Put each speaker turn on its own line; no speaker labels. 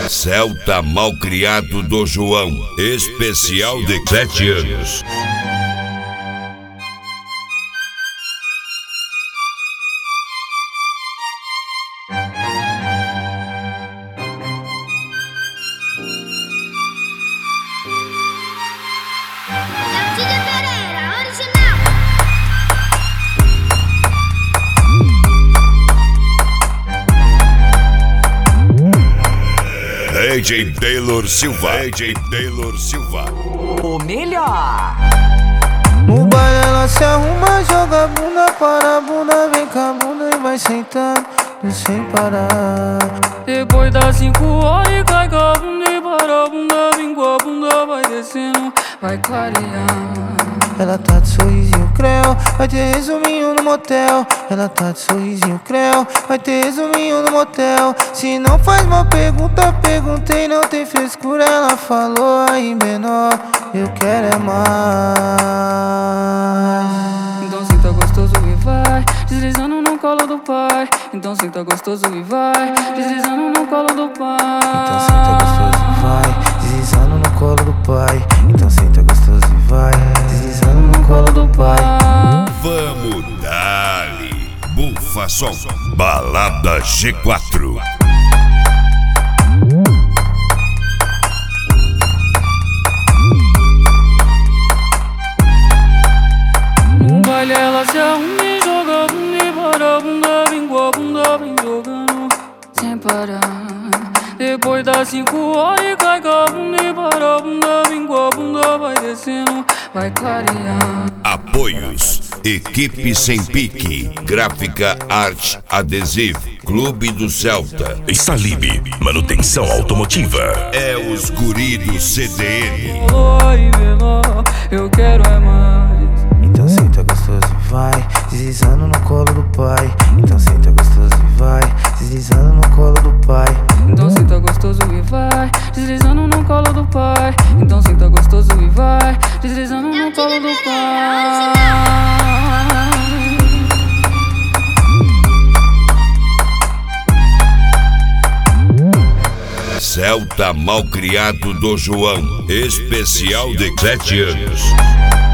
Celta malcriado do João, especial de 7 anos. DJ Taylor Silva, DJ Taylor Silva,
o melhor.
No baile ela se arruma, joga a bunda para a bunda, vem com a bunda e vai sentando sem parar.
Depois das 5 horas cai com a bunda e para a bunda, vem com a bunda, vai descendo, vai clarear.
Ela tá de sorrisinho creu, vai ter resuminho no motel. Ela tá de sorrisinho creu, vai ter resuminho no motel. Se não faz uma pergunta, perguntei, não tem frescura. Ela falou aí menor, eu quero é mais.
Então senta gostoso e vai, deslizando no colo do pai. Então senta gostoso e vai, deslizando no colo do pai.
Então senta gostoso e vai, deslizando no colo do pai. Então senta gostoso e vai, deslizando no colo do pai.
Vamos dali, bufa som, balada G4.
No baile ela se arruma e joga a bunda e para a bunda, vem com a bunda, vem jogando sem parar. Depois das 5 horas cai com a bunda e para a bunda, vem com a bunda, vai descendo, vai clarear.
Apoios: Equipe Sem Pique, Gráfica Arte Adesivo, Clube do Celta
e Salib, manutenção automotiva.
É os guri do CDN.
Oi, menor, eu quero é mais.
Então senta gostoso e vai, deslizando no colo do pai. Então senta gostoso e vai, deslizando no colo do pai.
Então senta gostoso e vai, deslizando no colo do pai. Então senta gostoso e vai, deslizando no colo do pai.
Celta malcriado do João, especial de 7 anos.